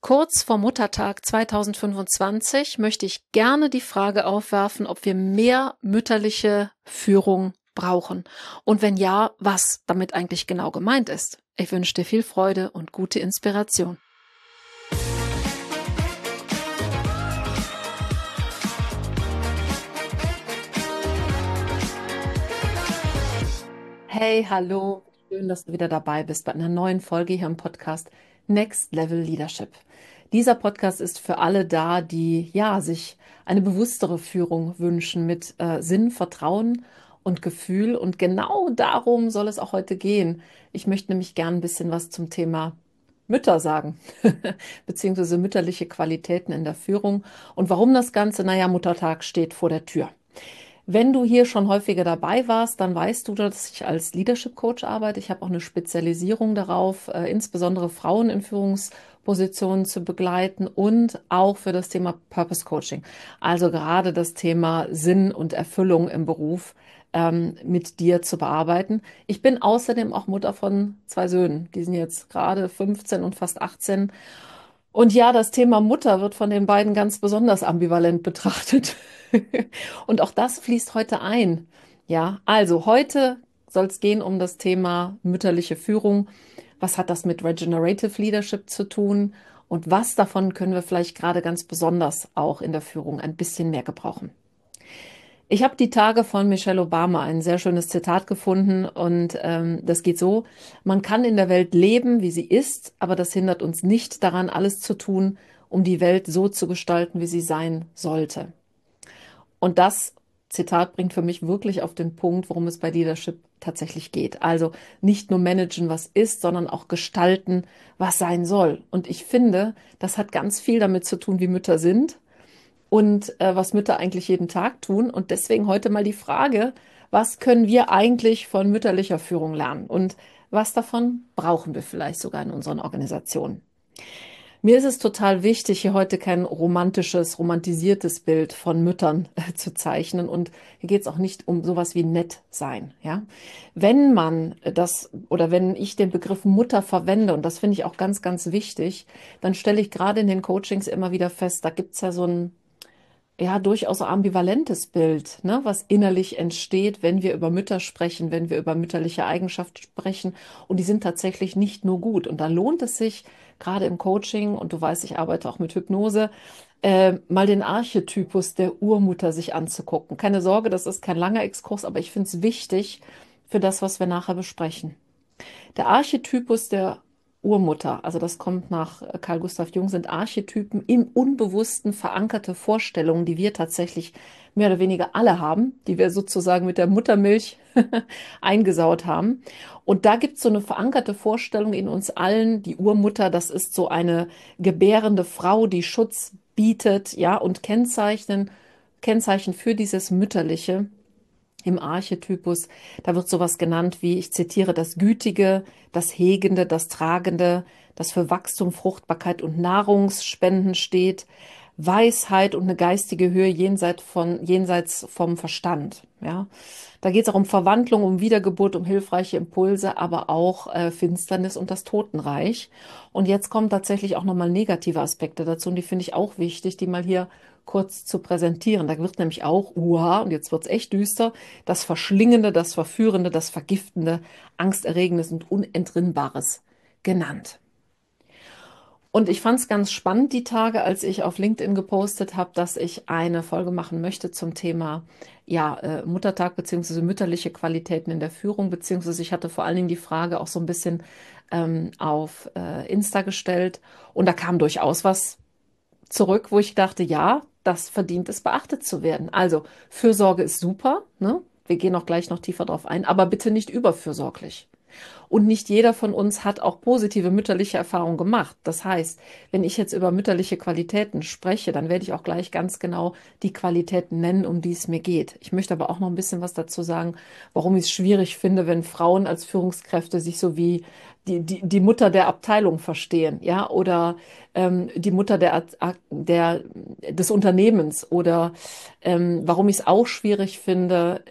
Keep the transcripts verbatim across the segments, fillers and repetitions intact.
Kurz vor Muttertag zweitausendfünfundzwanzig möchte ich gerne die Frage aufwerfen, ob wir mehr mütterliche Führung brauchen und wenn ja, was damit eigentlich genau gemeint ist. Ich wünsche dir viel Freude und gute Inspiration. Hey, hallo, schön, dass du wieder dabei bist bei einer neuen Folge hier im Podcast Next Level Leadership. Dieser Podcast ist für alle da, die ja sich eine bewusstere Führung wünschen mit äh, Sinn, Vertrauen und Gefühl. Und genau darum soll es auch heute gehen. Ich möchte nämlich gern ein bisschen was zum Thema Mütter sagen, beziehungsweise mütterliche Qualitäten in der Führung. Und warum das Ganze? Naja, Muttertag steht vor der Tür. Wenn du hier schon häufiger dabei warst, dann weißt du, dass ich als Leadership Coach arbeite. Ich habe auch eine Spezialisierung darauf, äh, insbesondere Frauen in Führungspositionen zu begleiten und auch für das Thema Purpose Coaching. Also gerade das Thema Sinn und Erfüllung im Beruf ähm, mit dir zu bearbeiten. Ich bin außerdem auch Mutter von zwei Söhnen. Die sind jetzt gerade fünfzehn und fast achtzehn. Und ja, das Thema Mutter wird von den beiden ganz besonders ambivalent betrachtet. Und auch das fließt heute ein. Ja, also heute soll es gehen um das Thema mütterliche Führung. Was hat das mit Regenerative Leadership zu tun? Und was davon können wir vielleicht gerade ganz besonders auch in der Führung ein bisschen mehr gebrauchen? Ich habe die Tage von Michelle Obama ein sehr schönes Zitat gefunden und ähm, das geht so: Man kann in der Welt leben, wie sie ist, aber das hindert uns nicht daran, alles zu tun, um die Welt so zu gestalten, wie sie sein sollte. Und das Zitat bringt für mich wirklich auf den Punkt, worum es bei Leadership tatsächlich geht. Also nicht nur managen, was ist, sondern auch gestalten, was sein soll. Und ich finde, das hat ganz viel damit zu tun, wie Mütter sind und äh, was Mütter eigentlich jeden Tag tun. Und deswegen heute mal die Frage, was können wir eigentlich von mütterlicher Führung lernen? Und was davon brauchen wir vielleicht sogar in unseren Organisationen? Mir ist es total wichtig, hier heute kein romantisches, romantisiertes Bild von Müttern äh, zu zeichnen. Und hier geht es auch nicht um sowas wie nett sein. Ja? Wenn man das oder wenn ich den Begriff Mutter verwende, und das finde ich auch ganz, ganz wichtig, dann stelle ich gerade in den Coachings immer wieder fest, da gibt es ja so ein ja, durchaus ambivalentes Bild, ne, was innerlich entsteht, wenn wir über Mütter sprechen, wenn wir über mütterliche Eigenschaften sprechen. Und die sind tatsächlich nicht nur gut. Und da lohnt es sich, gerade im Coaching, und du weißt, ich arbeite auch mit Hypnose, äh, mal den Archetypus der Urmutter sich anzugucken. Keine Sorge, das ist kein langer Exkurs, aber ich finde es wichtig für das, was wir nachher besprechen. Der Archetypus der Urmutter, also das kommt nach Carl Gustav Jung, sind Archetypen im Unbewussten verankerte Vorstellungen, die wir tatsächlich mehr oder weniger alle haben, die wir sozusagen mit der Muttermilch eingesaut haben. Und da gibt es so eine verankerte Vorstellung in uns allen, die Urmutter, das ist so eine gebärende Frau, die Schutz bietet, ja, und Kennzeichen, Kennzeichen für dieses Mütterliche. Im Archetypus, da wird sowas genannt wie, ich zitiere, das Gütige, das Hegende, das Tragende, das für Wachstum, Fruchtbarkeit und Nahrungsspenden steht, Weisheit und eine geistige Höhe jenseits von, jenseits vom Verstand. Ja, da geht es auch um Verwandlung, um Wiedergeburt, um hilfreiche Impulse, aber auch äh, Finsternis und das Totenreich. Und jetzt kommen tatsächlich auch nochmal negative Aspekte dazu und die finde ich auch wichtig, die mal hier kurz zu präsentieren. Da wird nämlich auch, uha, und jetzt wird es echt düster, das Verschlingende, das Verführende, das Vergiftende, Angsterregendes und Unentrinnbares genannt. Und ich fand es ganz spannend die Tage, als ich auf LinkedIn gepostet habe, dass ich eine Folge machen möchte zum Thema ja, äh, Muttertag beziehungsweise mütterliche Qualitäten in der Führung, beziehungsweise ich hatte vor allen Dingen die Frage auch so ein bisschen ähm, auf äh, Insta gestellt und da kam durchaus was zurück, wo ich dachte, ja, das verdient es, beachtet zu werden. Also Fürsorge ist super, ne? Wir gehen auch gleich noch tiefer drauf ein, aber bitte nicht überfürsorglich. Und nicht jeder von uns hat auch positive mütterliche Erfahrungen gemacht. Das heißt, wenn ich jetzt über mütterliche Qualitäten spreche, dann werde ich auch gleich ganz genau die Qualitäten nennen, um die es mir geht. Ich möchte aber auch noch ein bisschen was dazu sagen, warum ich es schwierig finde, wenn Frauen als Führungskräfte sich so wie die, die, die Mutter der Abteilung verstehen, ja, oder ähm, die Mutter der, der, des Unternehmens oder ähm, warum ich es auch schwierig finde, äh,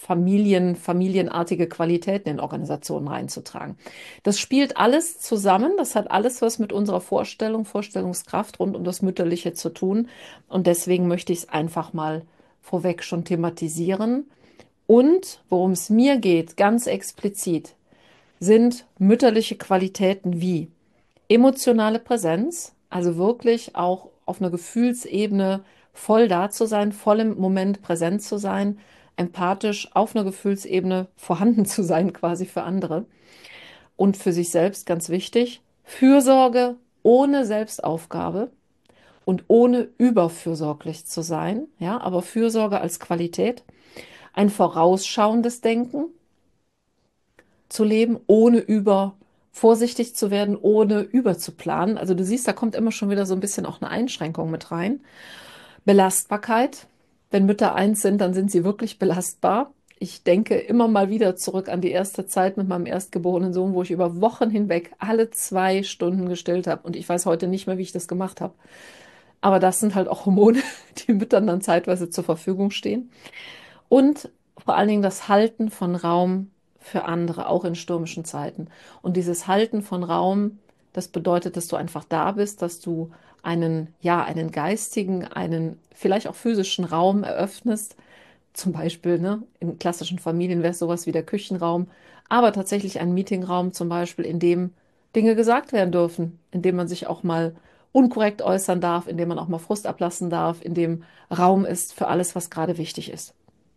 Familien, familienartige Qualitäten in Organisationen reinzutragen. Das spielt alles zusammen, das hat alles was mit unserer Vorstellung, Vorstellungskraft rund um das Mütterliche zu tun. Und deswegen möchte ich es einfach mal vorweg schon thematisieren. Und worum es mir geht, ganz explizit, sind mütterliche Qualitäten wie emotionale Präsenz, also wirklich auch auf einer Gefühlsebene voll da zu sein, voll im Moment präsent zu sein, empathisch auf einer Gefühlsebene vorhanden zu sein, quasi für andere und für sich selbst ganz wichtig. Fürsorge ohne Selbstaufgabe und ohne überfürsorglich zu sein, ja, aber Fürsorge als Qualität, ein vorausschauendes Denken zu leben, ohne über vorsichtig zu werden, ohne überzuplanen. Also du siehst, da kommt immer schon wieder so ein bisschen auch eine Einschränkung mit rein. Belastbarkeit. Wenn Mütter eins sind, dann sind sie wirklich belastbar. Ich denke immer mal wieder zurück an die erste Zeit mit meinem erstgeborenen Sohn, wo ich über Wochen hinweg alle zwei Stunden gestillt habe. Und ich weiß heute nicht mehr, wie ich das gemacht habe. Aber das sind halt auch Hormone, die Müttern dann zeitweise zur Verfügung stehen. Und vor allen Dingen das Halten von Raum für andere, auch in stürmischen Zeiten. Und dieses Halten von Raum, das bedeutet, dass du einfach da bist, dass du einen, ja, einen geistigen, einen vielleicht auch physischen Raum eröffnest. Zum Beispiel, ne, in klassischen Familien wäre es sowas wie der Küchenraum, aber tatsächlich ein Meetingraum zum Beispiel, in dem Dinge gesagt werden dürfen, in dem man sich auch mal unkorrekt äußern darf, in dem man auch mal Frust ablassen darf, in dem Raum ist für alles, was gerade wichtig ist.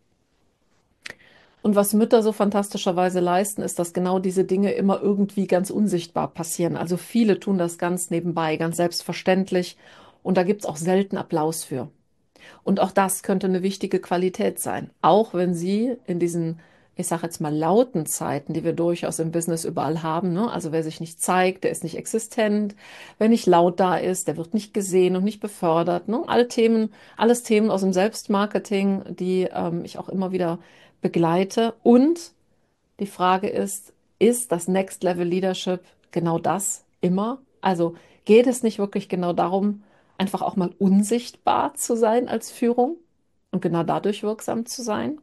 Und was Mütter so fantastischerweise leisten, ist, dass genau diese Dinge immer irgendwie ganz unsichtbar passieren. Also viele tun das ganz nebenbei, ganz selbstverständlich. Und da gibt es auch selten Applaus für. Und auch das könnte eine wichtige Qualität sein. Auch wenn sie in diesen, ich sage jetzt mal, lauten Zeiten, die wir durchaus im Business überall haben, ne? Also wer sich nicht zeigt, der ist nicht existent. Wer nicht laut da ist, der wird nicht gesehen und nicht befördert. Ne? Alle Themen, alles Themen aus dem Selbstmarketing, die ähm, ich auch immer wieder begleite. Und die Frage ist, ist das Next Level Leadership genau das immer? Also geht es nicht wirklich genau darum, einfach auch mal unsichtbar zu sein als Führung und genau dadurch wirksam zu sein?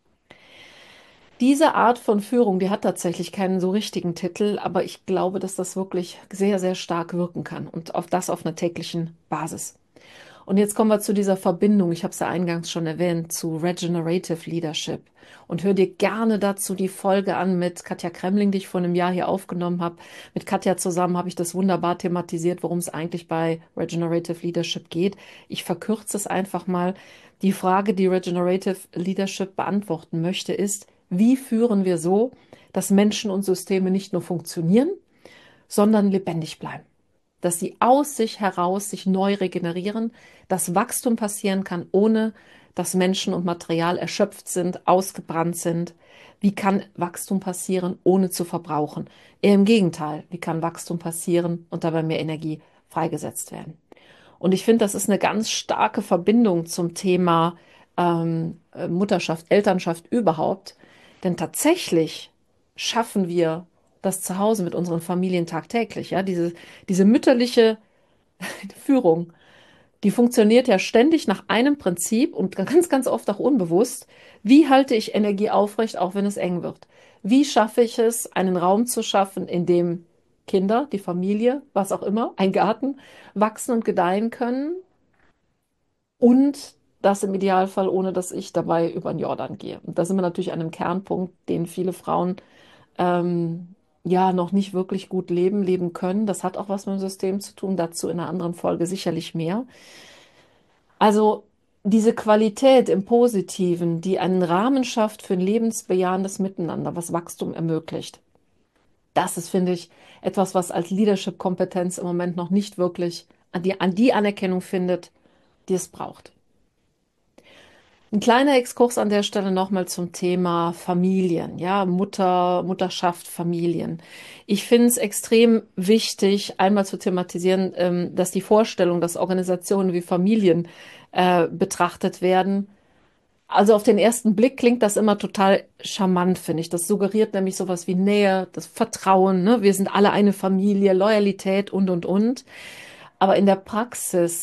Diese Art von Führung, die hat tatsächlich keinen so richtigen Titel, aber ich glaube, dass das wirklich sehr, sehr stark wirken kann und auf das auf einer täglichen Basis. Und jetzt kommen wir zu dieser Verbindung, ich habe es ja eingangs schon erwähnt, zu Regenerative Leadership. Und hör dir gerne dazu die Folge an mit Katja Kremling, die ich vor einem Jahr hier aufgenommen habe. Mit Katja zusammen habe ich das wunderbar thematisiert, worum es eigentlich bei Regenerative Leadership geht. Ich verkürze es einfach mal. Die Frage, die Regenerative Leadership beantworten möchte, ist, wie führen wir so, dass Menschen und Systeme nicht nur funktionieren, sondern lebendig bleiben? Dass sie aus sich heraus sich neu regenerieren, dass Wachstum passieren kann, ohne dass Menschen und Material erschöpft sind, ausgebrannt sind. Wie kann Wachstum passieren, ohne zu verbrauchen? Eher im Gegenteil, wie kann Wachstum passieren und dabei mehr Energie freigesetzt werden? Und ich finde, das ist eine ganz starke Verbindung zum Thema ähm, Mutterschaft, Elternschaft überhaupt. Denn tatsächlich schaffen wir das zu Hause mit unseren Familien tagtäglich. Ja? Diese, diese mütterliche Führung, die funktioniert ja ständig nach einem Prinzip und ganz, ganz oft auch unbewusst. Wie halte ich Energie aufrecht, auch wenn es eng wird? Wie schaffe ich es, einen Raum zu schaffen, in dem Kinder, die Familie, was auch immer, ein Garten, wachsen und gedeihen können und das im Idealfall, ohne dass ich dabei über den Jordan gehe. Und da sind wir natürlich an einem Kernpunkt, den viele Frauen ähm, ja noch nicht wirklich gut leben, leben können. Das hat auch was mit dem System zu tun, dazu in einer anderen Folge sicherlich mehr. Also diese Qualität im Positiven, die einen Rahmen schafft für ein lebensbejahendes Miteinander, was Wachstum ermöglicht. Das ist, finde ich, etwas, was als Leadership-Kompetenz im Moment noch nicht wirklich an die, an die Anerkennung findet, die es braucht. Ein kleiner Exkurs an der Stelle nochmal zum Thema Familien, ja, Mutter, Mutterschaft, Familien. Ich finde es extrem wichtig, einmal zu thematisieren, ähm, dass die Vorstellung, dass Organisationen wie Familien äh, betrachtet werden. Also auf den ersten Blick klingt das immer total charmant, finde ich. Das suggeriert nämlich sowas wie Nähe, das Vertrauen, ne? Wir sind alle eine Familie, Loyalität und, und, und. Aber in der Praxis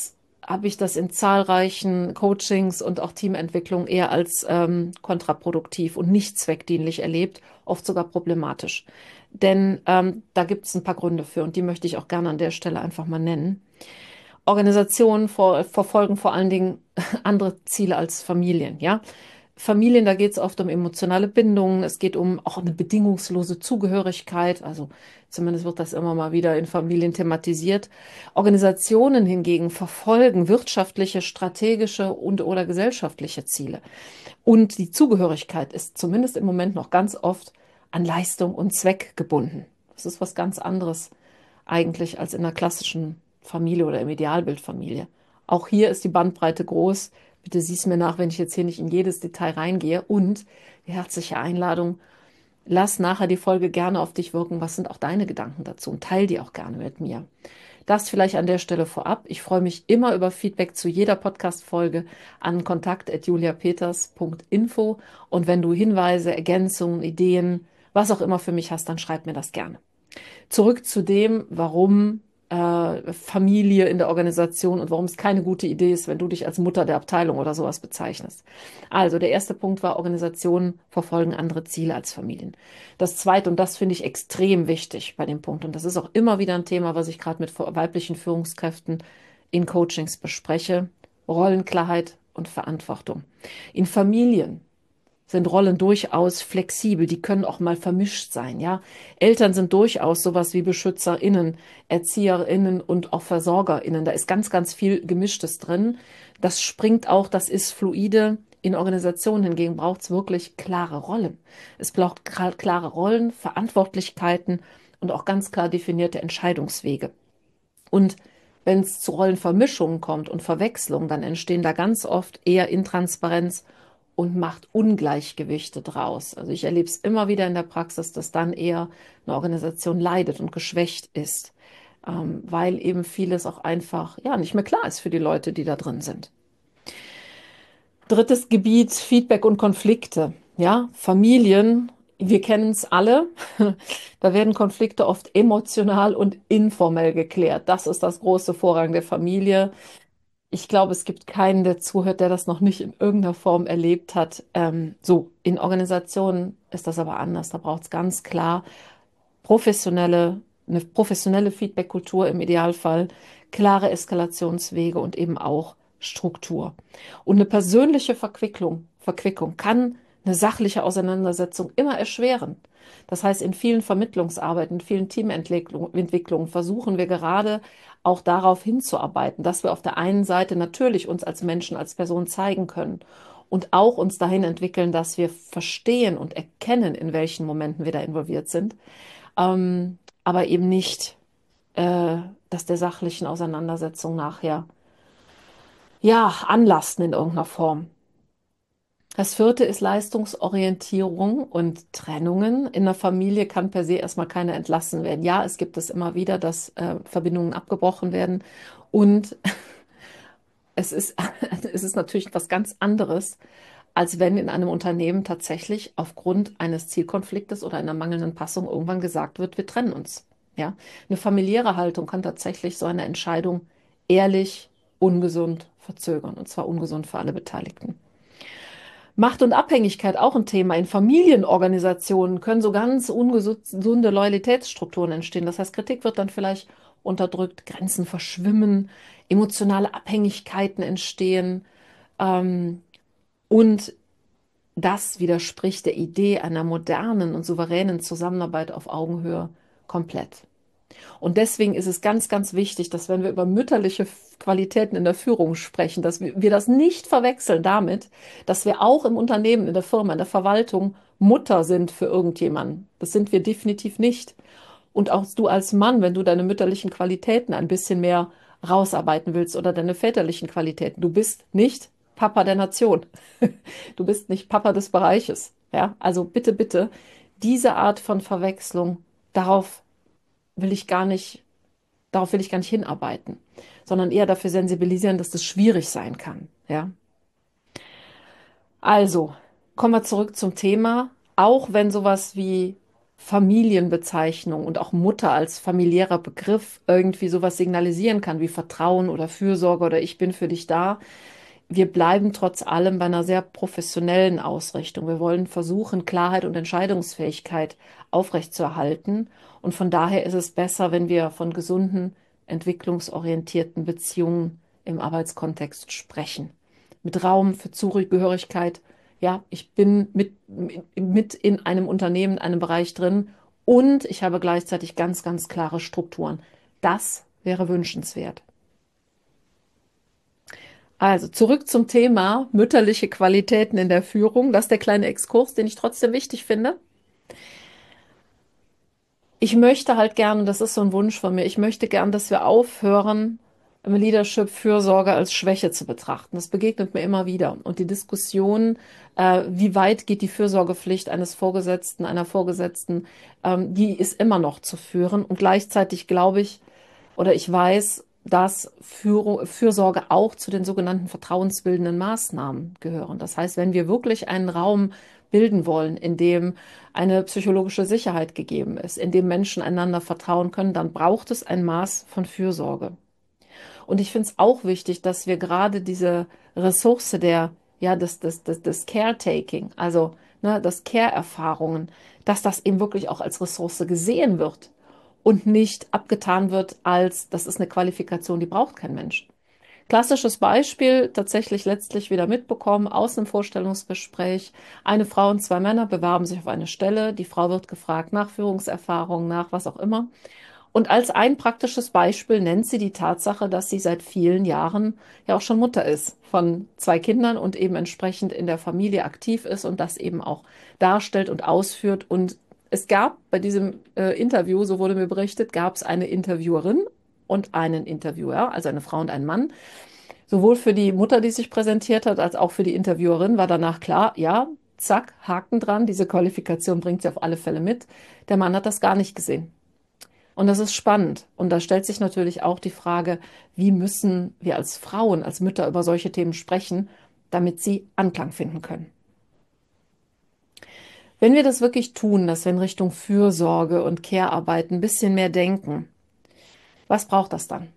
habe ich das in zahlreichen Coachings und auch Teamentwicklungen eher als ähm, kontraproduktiv und nicht zweckdienlich erlebt, oft sogar problematisch. Denn ähm, da gibt es ein paar Gründe für und die möchte ich auch gerne an der Stelle einfach mal nennen. Organisationen vor, verfolgen vor allen Dingen andere Ziele als Familien, ja. Familien, da geht es oft um emotionale Bindungen, es geht um auch eine bedingungslose Zugehörigkeit, also zumindest wird das immer mal wieder in Familien thematisiert. Organisationen hingegen verfolgen wirtschaftliche, strategische und oder gesellschaftliche Ziele. Und die Zugehörigkeit ist zumindest im Moment noch ganz oft an Leistung und Zweck gebunden. Das ist was ganz anderes eigentlich als in einer klassischen Familie oder im Idealbild Familie. Auch hier ist die Bandbreite groß. Bitte sieh's mir nach, wenn ich jetzt hier nicht in jedes Detail reingehe. Und die herzliche Einladung, lass nachher die Folge gerne auf dich wirken. Was sind auch deine Gedanken dazu? Und teil die auch gerne mit mir. Das vielleicht an der Stelle vorab. Ich freue mich immer über Feedback zu jeder Podcast-Folge an kontakt at juliapeters punkt info. Und wenn du Hinweise, Ergänzungen, Ideen, was auch immer für mich hast, dann schreib mir das gerne. Zurück zu dem, warum äh, Familie in der Organisation und warum es keine gute Idee ist, wenn du dich als Mutter der Abteilung oder sowas bezeichnest. Also der erste Punkt war, Organisationen verfolgen andere Ziele als Familien. Das zweite, und das finde ich extrem wichtig bei dem Punkt, und das ist auch immer wieder ein Thema, was ich gerade mit weiblichen Führungskräften in Coachings bespreche, Rollenklarheit und Verantwortung. In Familien sind Rollen durchaus flexibel, die können auch mal vermischt sein, ja. Eltern sind durchaus sowas wie BeschützerInnen, ErzieherInnen und auch VersorgerInnen. Da ist ganz, ganz viel Gemischtes drin. Das springt auch, das ist fluide. In Organisationen hingegen braucht es wirklich klare Rollen. Es braucht klare Rollen, Verantwortlichkeiten und auch ganz klar definierte Entscheidungswege. Und wenn es zu Rollenvermischungen kommt und Verwechslungen, dann entstehen da ganz oft eher Intransparenz und macht Ungleichgewichte draus. Also ich erlebe es immer wieder in der Praxis, dass dann eher eine Organisation leidet und geschwächt ist, ähm, weil eben vieles auch einfach ja nicht mehr klar ist für die Leute, die da drin sind. Drittes Gebiet, Feedback und Konflikte. Ja, Familien, wir kennen es alle. Da werden Konflikte oft emotional und informell geklärt. Das ist das große Vorrang der Familie. Ich glaube, es gibt keinen, der zuhört, der das noch nicht in irgendeiner Form erlebt hat. Ähm, so, in Organisationen ist das aber anders. Da braucht es ganz klar professionelle, eine professionelle Feedback-Kultur im Idealfall, klare Eskalationswege und eben auch Struktur. Und eine persönliche Verquicklung, Verquickung kann eine sachliche Auseinandersetzung immer erschweren. Das heißt, in vielen Vermittlungsarbeiten, in vielen Teamentwicklungen versuchen wir gerade auch darauf hinzuarbeiten, dass wir auf der einen Seite natürlich uns als Menschen, als Person zeigen können und auch uns dahin entwickeln, dass wir verstehen und erkennen, in welchen Momenten wir da involviert sind, ähm, aber eben nicht, äh, dass der sachlichen Auseinandersetzung nachher ja anlasten in irgendeiner Form. Das vierte ist Leistungsorientierung und Trennungen. In der Familie kann per se erstmal keiner entlassen werden. Ja, es gibt es immer wieder, dass äh, Verbindungen abgebrochen werden. Und es ist, es ist natürlich was ganz anderes, als wenn in einem Unternehmen tatsächlich aufgrund eines Zielkonfliktes oder einer mangelnden Passung irgendwann gesagt wird, wir trennen uns. Ja, eine familiäre Haltung kann tatsächlich so eine Entscheidung ehrlich, ungesund verzögern. Und zwar ungesund für alle Beteiligten. Macht und Abhängigkeit auch ein Thema. In Familienorganisationen können so ganz ungesunde Loyalitätsstrukturen entstehen. Das heißt, Kritik wird dann vielleicht unterdrückt, Grenzen verschwimmen, emotionale Abhängigkeiten entstehen. Ähm, und das widerspricht der Idee einer modernen und souveränen Zusammenarbeit auf Augenhöhe komplett. Und deswegen ist es ganz, ganz wichtig, dass wenn wir über mütterliche Qualitäten in der Führung sprechen, dass wir, wir das nicht verwechseln damit, dass wir auch im Unternehmen, in der Firma, in der Verwaltung Mutter sind für irgendjemanden. Das sind wir definitiv nicht. Und auch du als Mann, wenn du deine mütterlichen Qualitäten ein bisschen mehr rausarbeiten willst oder deine väterlichen Qualitäten, du bist nicht Papa der Nation. Du bist nicht Papa des Bereiches. Ja, also bitte, bitte, diese Art von Verwechslung, darauf will ich gar nicht, darauf will ich gar nicht hinarbeiten, sondern eher dafür sensibilisieren, dass das schwierig sein kann. Ja, also kommen wir zurück zum Thema. Auch wenn sowas wie Familienbezeichnung und auch Mutter als familiärer Begriff irgendwie sowas signalisieren kann wie Vertrauen oder Fürsorge oder ich bin für dich da. Wir bleiben trotz allem bei einer sehr professionellen Ausrichtung. Wir wollen versuchen, Klarheit und Entscheidungsfähigkeit aufrechtzuerhalten. Und von daher ist es besser, wenn wir von gesunden, entwicklungsorientierten Beziehungen im Arbeitskontext sprechen. Mit Raum für Zugehörigkeit. Ja, ich bin mit, mit in einem Unternehmen, in einem Bereich drin und ich habe gleichzeitig ganz, ganz klare Strukturen. Das wäre wünschenswert. Also zurück zum Thema mütterliche Qualitäten in der Führung. Das ist der kleine Exkurs, den ich trotzdem wichtig finde. Ich möchte halt gerne, das ist so ein Wunsch von mir, ich möchte gern, dass wir aufhören, im Leadership Fürsorge als Schwäche zu betrachten. Das begegnet mir immer wieder. Und die Diskussion, äh, wie weit geht die Fürsorgepflicht eines Vorgesetzten, einer Vorgesetzten, ähm, die ist immer noch zu führen. Und gleichzeitig glaube ich, oder ich weiß, dass Führung, Fürsorge auch zu den sogenannten vertrauensbildenden Maßnahmen gehören. Das heißt, wenn wir wirklich einen Raum bilden wollen, in dem eine psychologische Sicherheit gegeben ist, in dem Menschen einander vertrauen können, dann braucht es ein Maß von Fürsorge. Und ich finde es auch wichtig, dass wir gerade diese Ressource der, ja, des, des, des, des Caretaking, also ne, das Care-Erfahrungen, dass das eben wirklich auch als Ressource gesehen wird und nicht abgetan wird als, das ist eine Qualifikation, die braucht kein Mensch. Klassisches Beispiel, tatsächlich letztlich wieder mitbekommen aus einem Vorstellungsgespräch. Eine Frau und zwei Männer bewerben sich auf eine Stelle. Die Frau wird gefragt nach Führungserfahrung, nach was auch immer. Und als ein praktisches Beispiel nennt sie die Tatsache, dass sie seit vielen Jahren ja auch schon Mutter ist von zwei Kindern und eben entsprechend in der Familie aktiv ist und das eben auch darstellt und ausführt. Und es gab bei diesem äh, Interview, so wurde mir berichtet, gab es eine Interviewerin und einen Interviewer, also eine Frau und einen Mann. Sowohl für die Mutter, die sich präsentiert hat, als auch für die Interviewerin war danach klar, ja, zack, Haken dran, diese Qualifikation bringt sie auf alle Fälle mit. Der Mann hat das gar nicht gesehen. Und das ist spannend. Und da stellt sich natürlich auch die Frage, wie müssen wir als Frauen, als Mütter über solche Themen sprechen, damit sie Anklang finden können. Wenn wir das wirklich tun, dass wir in Richtung Fürsorge und Care-Arbeit ein bisschen mehr denken, was braucht das dann?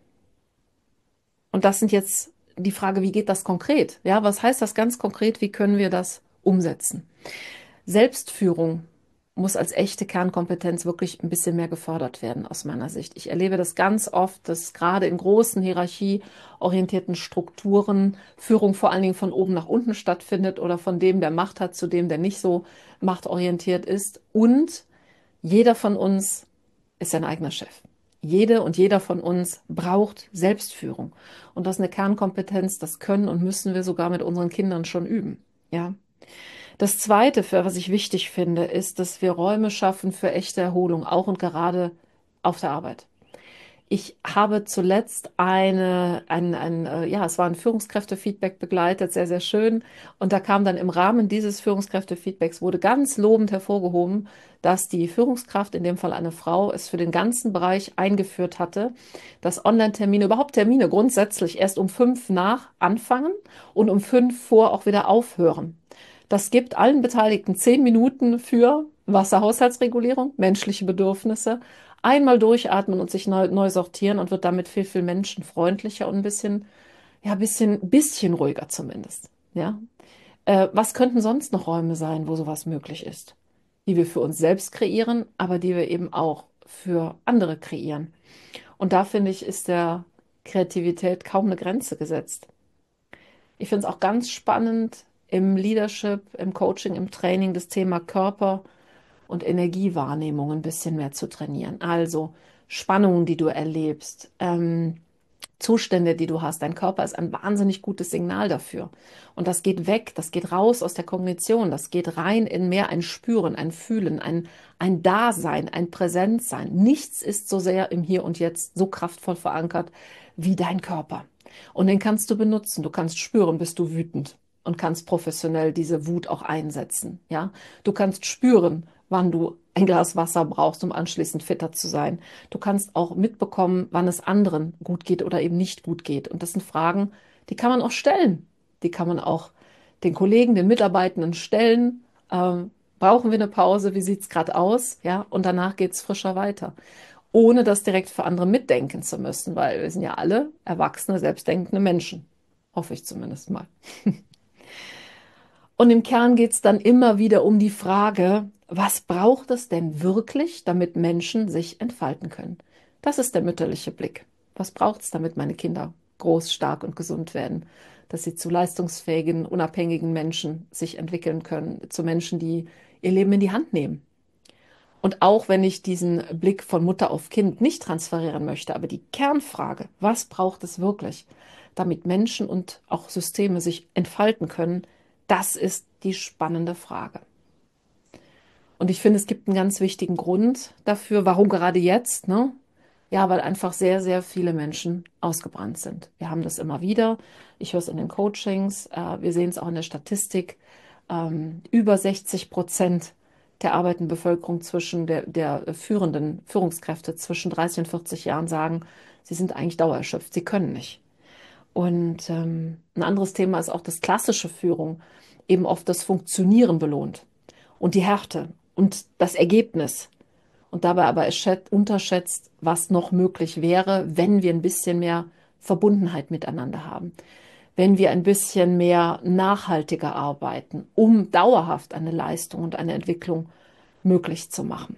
Und das sind jetzt die Frage, wie geht das konkret? Ja, was heißt das ganz konkret? Wie können wir das umsetzen? Selbstführung muss als echte Kernkompetenz wirklich ein bisschen mehr gefördert werden, aus meiner Sicht. Ich erlebe das ganz oft, dass gerade in großen hierarchieorientierten Strukturen Führung vor allen Dingen von oben nach unten stattfindet oder von dem, der Macht hat, zu dem, der nicht so machtorientiert ist. Und jeder von uns ist sein eigener Chef. Jede und jeder von uns braucht Selbstführung. Und das ist eine Kernkompetenz, das können und müssen wir sogar mit unseren Kindern schon üben. Ja. Das Zweite, für was ich wichtig finde, ist, dass wir Räume schaffen für echte Erholung, auch und gerade auf der Arbeit. Ich habe zuletzt eine, ein, ein, äh, ja, es war ein Führungskräftefeedback begleitet, sehr, sehr schön. Und da kam dann im Rahmen dieses Führungskräftefeedbacks, wurde ganz lobend hervorgehoben, dass die Führungskraft, in dem Fall eine Frau, es für den ganzen Bereich eingeführt hatte, dass Online-Termine, überhaupt Termine grundsätzlich erst um fünf nach anfangen und um fünf vor auch wieder aufhören. Das gibt allen Beteiligten zehn Minuten für Wasserhaushaltsregulierung, menschliche Bedürfnisse, einmal durchatmen und sich neu, neu sortieren und wird damit viel, viel menschenfreundlicher und ein bisschen, ja, bisschen, bisschen ruhiger zumindest. Ja. Äh, was könnten sonst noch Räume sein, wo sowas möglich ist? Die wir für uns selbst kreieren, aber die wir eben auch für andere kreieren. Und da finde ich, ist der Kreativität kaum eine Grenze gesetzt. Ich finde es auch ganz spannend im Leadership, im Coaching, im Training das Thema Körper und Energiewahrnehmung ein bisschen mehr zu trainieren. Also Spannungen, die du erlebst, ähm, Zustände, die du hast. Dein Körper ist ein wahnsinnig gutes Signal dafür. Und das geht weg, das geht raus aus der Kognition, das geht rein in mehr ein Spüren, ein Fühlen, ein, ein Dasein, ein Präsentsein. Nichts ist so sehr im Hier und Jetzt so kraftvoll verankert wie dein Körper. Und den kannst du benutzen. Du kannst spüren, bist du wütend und kannst professionell diese Wut auch einsetzen. Ja, du kannst spüren, wann du ein Glas Wasser brauchst, um anschließend fitter zu sein. Du kannst auch mitbekommen, wann es anderen gut geht oder eben nicht gut geht. Und das sind Fragen, die kann man auch stellen. Die kann man auch den Kollegen, den Mitarbeitenden stellen. Ähm, Brauchen wir eine Pause? Wie sieht es gerade aus? Ja, und danach geht es frischer weiter, ohne das direkt für andere mitdenken zu müssen, weil wir sind ja alle erwachsene, selbstdenkende Menschen. Hoffe ich zumindest mal. Und im Kern geht es dann immer wieder um die Frage, was braucht es denn wirklich, damit Menschen sich entfalten können? Das ist der mütterliche Blick. Was braucht es, damit meine Kinder groß, stark und gesund werden? Dass sie zu leistungsfähigen, unabhängigen Menschen sich entwickeln können, zu Menschen, die ihr Leben in die Hand nehmen. Und auch wenn ich diesen Blick von Mutter auf Kind nicht transferieren möchte, aber die Kernfrage, was braucht es wirklich, damit Menschen und auch Systeme sich entfalten können, das ist die spannende Frage. Und ich finde, es gibt einen ganz wichtigen Grund dafür, warum gerade jetzt, ne? Ja, weil einfach sehr, sehr viele Menschen ausgebrannt sind. Wir haben das immer wieder. Ich höre es in den Coachings, äh, wir sehen es auch in der Statistik. Ähm, über sechzig Prozent der arbeitenden Bevölkerung zwischen der, der führenden Führungskräfte zwischen dreißig und vierzig Jahren sagen, sie sind eigentlich dauererschöpft, sie können nicht. Und ähm, ein anderes Thema ist auch, dass klassische Führung eben oft das Funktionieren belohnt und die Härte und das Ergebnis. Und dabei aber unterschätzt, was noch möglich wäre, wenn wir ein bisschen mehr Verbundenheit miteinander haben, wenn wir ein bisschen mehr nachhaltiger arbeiten, um dauerhaft eine Leistung und eine Entwicklung möglich zu machen.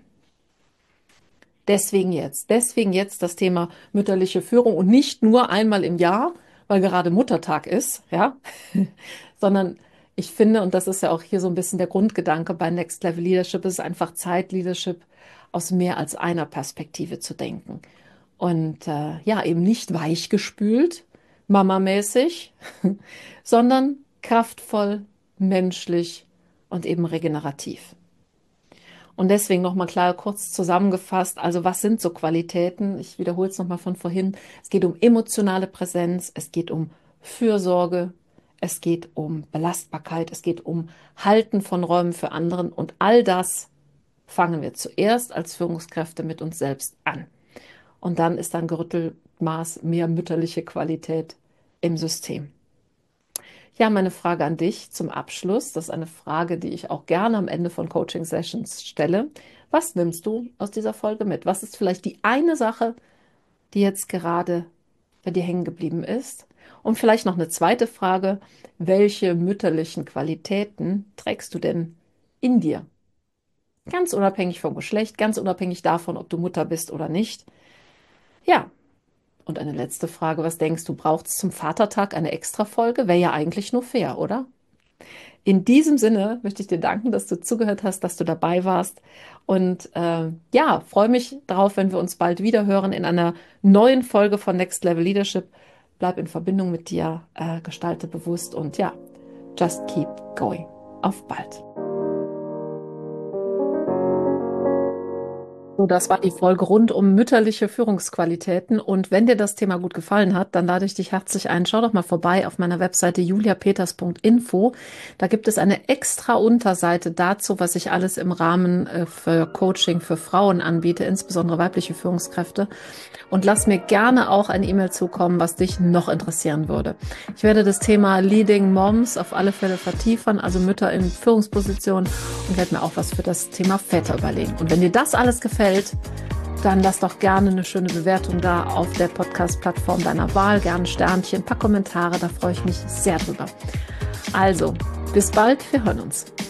Deswegen jetzt, deswegen jetzt das Thema mütterliche Führung und nicht nur einmal im Jahr, weil gerade Muttertag ist, ja, sondern ich finde, und das ist ja auch hier so ein bisschen der Grundgedanke bei Next Level Leadership, ist einfach Zeit, Leadership aus mehr als einer Perspektive zu denken. Und äh, ja, eben nicht weichgespült, mamamäßig, sondern kraftvoll, menschlich und eben regenerativ. Und deswegen nochmal klar kurz zusammengefasst, also was sind so Qualitäten? Ich wiederhole es nochmal von vorhin. Es geht um emotionale Präsenz, es geht um Fürsorge, es geht um Belastbarkeit, es geht um Halten von Räumen für anderen und all das fangen wir zuerst als Führungskräfte mit uns selbst an. Und dann ist ein Gerüttelmaß mehr mütterliche Qualität im System. Ja, meine Frage an dich zum Abschluss, das ist eine Frage, die ich auch gerne am Ende von Coaching-Sessions stelle. Was nimmst du aus dieser Folge mit? Was ist vielleicht die eine Sache, die jetzt gerade bei dir hängen geblieben ist? Und vielleicht noch eine zweite Frage. Welche mütterlichen Qualitäten trägst du denn in dir? Ganz unabhängig vom Geschlecht, ganz unabhängig davon, ob du Mutter bist oder nicht. Ja, und eine letzte Frage. Was denkst du, braucht es zum Vatertag eine Extra-Folge? Wäre ja eigentlich nur fair, oder? In diesem Sinne möchte ich dir danken, dass du zugehört hast, dass du dabei warst. Und äh, ja, freue mich darauf, wenn wir uns bald wieder hören in einer neuen Folge von Next Level Leadership. Bleib in Verbindung mit dir, äh, gestalte bewusst und ja, just keep going. Auf bald. So, das war die Folge rund um mütterliche Führungsqualitäten. Und wenn dir das Thema gut gefallen hat, dann lade ich dich herzlich ein. Schau doch mal vorbei auf meiner Webseite julia peters punkt info. Da gibt es eine extra Unterseite dazu, was ich alles im Rahmen äh, für Coaching für Frauen anbiete, insbesondere weibliche Führungskräfte. Und lass mir gerne auch ein E-Mail zukommen, was dich noch interessieren würde. Ich werde das Thema Leading Moms auf alle Fälle vertiefen, also Mütter in Führungspositionen, und werde mir auch was für das Thema Väter überlegen. Und wenn dir das alles gefällt, dann lass doch gerne eine schöne Bewertung da auf der Podcast-Plattform deiner Wahl, gerne Sternchen, ein paar Kommentare, da freue ich mich sehr drüber. Also, bis bald, wir hören uns.